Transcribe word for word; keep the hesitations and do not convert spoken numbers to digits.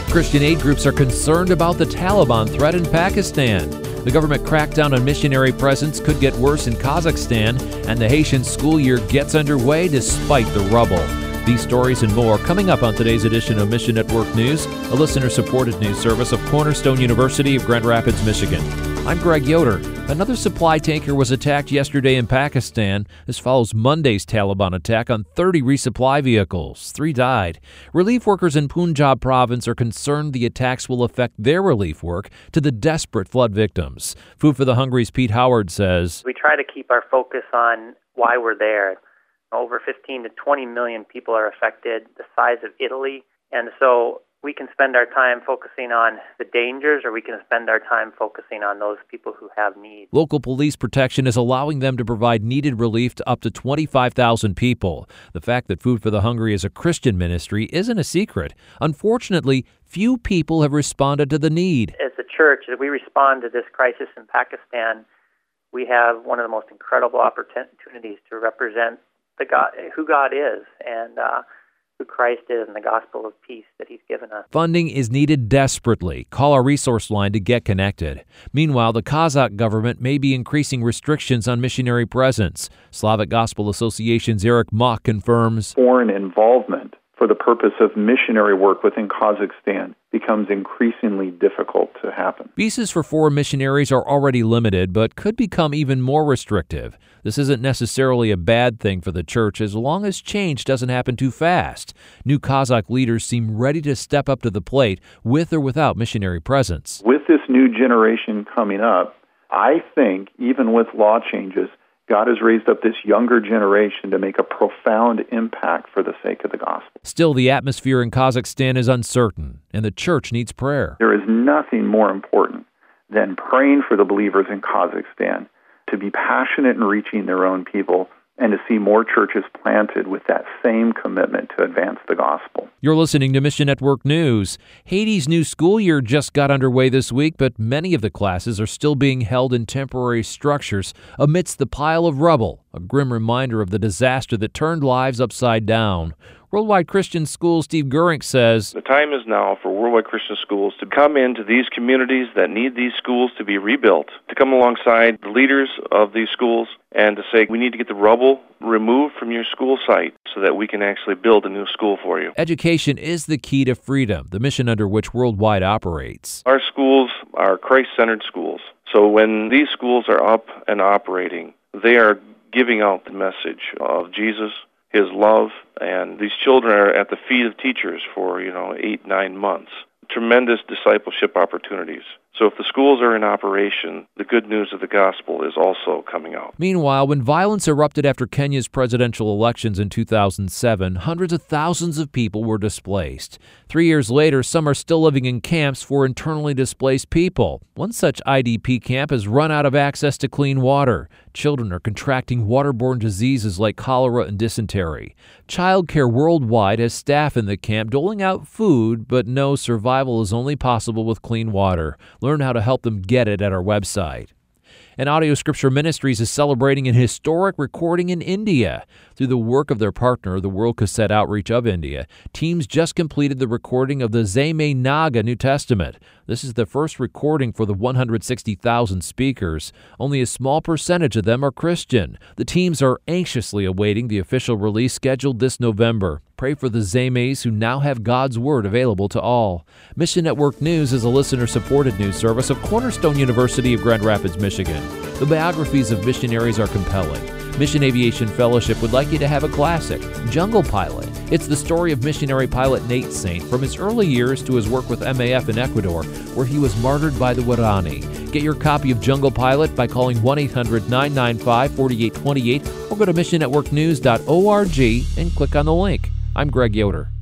Christian aid groups are concerned about the Taliban threat in Pakistan. The government crackdown on missionary presence could get worse in Kazakhstan, and the Haitian school year gets underway despite the rubble. These stories and more coming up on today's edition of Mission Network News, a listener-supported news service of Cornerstone University of Grand Rapids, Michigan. I'm Greg Yoder. Another supply tanker was attacked yesterday in Pakistan. This follows Monday's Taliban attack on thirty resupply vehicles. Three died. Relief workers in Punjab province are concerned the attacks will affect their relief work to the desperate flood victims. Food for the Hungry's Pete Howard says, We try to keep our focus on why we're there. Over fifteen to twenty million people are affected, the size of Italy. And so we can spend our time focusing on the dangers, or we can spend our time focusing on those people who have needs. Local police protection is allowing them to provide needed relief to up to twenty-five thousand people. The fact that Food for the Hungry is a Christian ministry isn't a secret. Unfortunately, few people have responded to the need. As a church, as we respond to this crisis in Pakistan, we have one of the most incredible opportunities to represent the God, who God is, and uh, who Christ is, and the gospel of peace that he's given us. Funding is needed desperately. Call our resource line to get connected. Meanwhile, the Kazakh government may be increasing restrictions on missionary presence. Slavic Gospel Association's Eric Mock confirms foreign involvement for the purpose of missionary work within Kazakhstan becomes increasingly difficult to happen. Visas for foreign missionaries are already limited, but could become even more restrictive. This isn't necessarily a bad thing for the church as long as change doesn't happen too fast. New Kazakh leaders seem ready to step up to the plate with or without missionary presence. With this new generation coming up, I think even with law changes, God has raised up this younger generation to make a profound impact for the sake of the gospel. Still, the atmosphere in Kazakhstan is uncertain, and the church needs prayer. There is nothing more important than praying for the believers in Kazakhstan to be passionate in reaching their own people and to see more churches planted with that same commitment to advance the gospel. You're listening to Mission Network News. Haiti's new school year just got underway this week, but many of the classes are still being held in temporary structures amidst the pile of rubble, a grim reminder of the disaster that turned lives upside down. Worldwide Christian Schools' Steve Gurink says, The time is now for Worldwide Christian Schools to come into these communities that need these schools to be rebuilt, to come alongside the leaders of these schools and to say, we need to get the rubble removed from your school site so that we can actually build a new school for you. Education is the key to freedom, the mission under which Worldwide operates. Our schools are Christ-centered schools. So when these schools are up and operating, they are giving out the message of Jesus, his love, and these children are at the feet of teachers for, you know, eight, nine months. Tremendous discipleship opportunities. So if the schools are in operation, the good news of the gospel is also coming out. Meanwhile, when violence erupted after Kenya's presidential elections in two thousand seven, hundreds of thousands of people were displaced. Three years later, some are still living in camps for internally displaced people. One such I D P camp has run out of access to clean water. Children are contracting waterborne diseases like cholera and dysentery. Child Care Worldwide has staff in the camp doling out food, but no, survival is only possible with clean water. Learn how to help them get it at our website. And Audio Scripture Ministries is celebrating an historic recording in India. Through the work of their partner, the World Cassette Outreach of India, teams just completed the recording of the Zeme Naga New Testament. This is the first recording for the one hundred sixty thousand speakers. Only a small percentage of them are Christian. The teams are anxiously awaiting the official release scheduled this November. Pray for the Zemes who now have God's Word available to all. Mission Network News is a listener-supported news service of Cornerstone University of Grand Rapids, Michigan. The biographies of missionaries are compelling. Mission Aviation Fellowship would like you to have a classic, Jungle Pilot. It's the story of missionary pilot Nate Saint from his early years to his work with M A F in Ecuador, where he was martyred by the Waorani. Get your copy of Jungle Pilot by calling one eight hundred nine nine five four eight two eight or go to mission network news dot org and click on the link. I'm Greg Yoder.